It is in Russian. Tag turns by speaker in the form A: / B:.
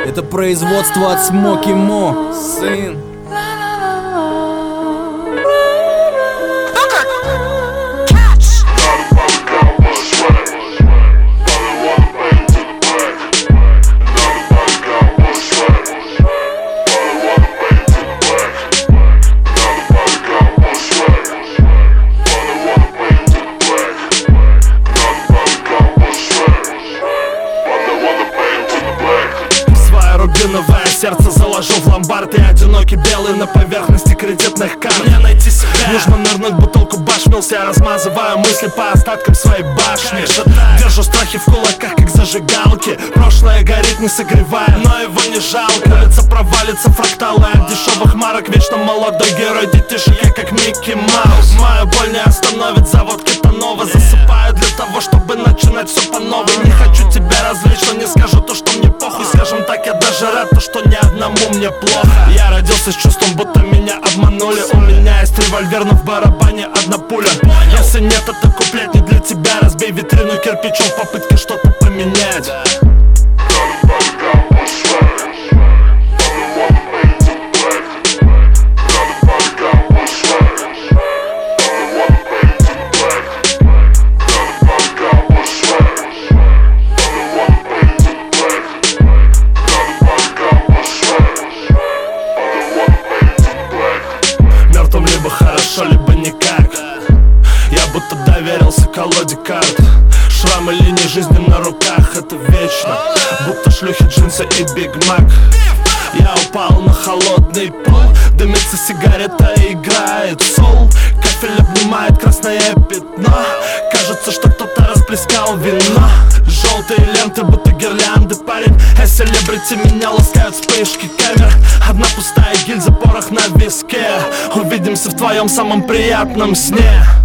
A: Это производство от Смоки Мо, сын.
B: Рубиновое сердце заложил в ломбард. И одинокий белый на поверхности кредитных карт. Мне найти себя нужно нырнуть в бутылку башмился. Я размазываю мысли по остаткам своей башни. Держу страхи в кулаках, как зажигалки. Прошлое горит, не согревая, но его не жалко. Улица провалится, фракталы от дешевых марок. Вечно молодой герой детишек, я как Микки Маус. Мою боль не остановит завод Кетанова. Засыпаю для того, чтобы начинать все по новой. Не хочу тебя развлечь, но не скажу то, что мне похуй. Скажем так, я даже рад, то, что ни одному мне плохо. Я родился с чувством, будто меня обманули. У меня есть револьвер, но в барабане одна пуля. Если нет, это куплет не для тебя. Разбей витрину кирпичом в попытке что-то поменять. Либо хорошо, либо никак. Я будто доверился колоде карт. Шрамы линии жизни на руках, это вечно. Будто шлюхи, джинсы и Биг Мак. Я упал на холодный пол. Дымится сигарета и играет сол. Кафель обнимает красное пятно. Кажется, что кто-то расплескал вино. Желтые ленты, будто гирлянды, парень. Селебрити меня ласкают вспышки камер. Одна пустая гильза, порох на виске. Увидимся в твоем самом приятном сне.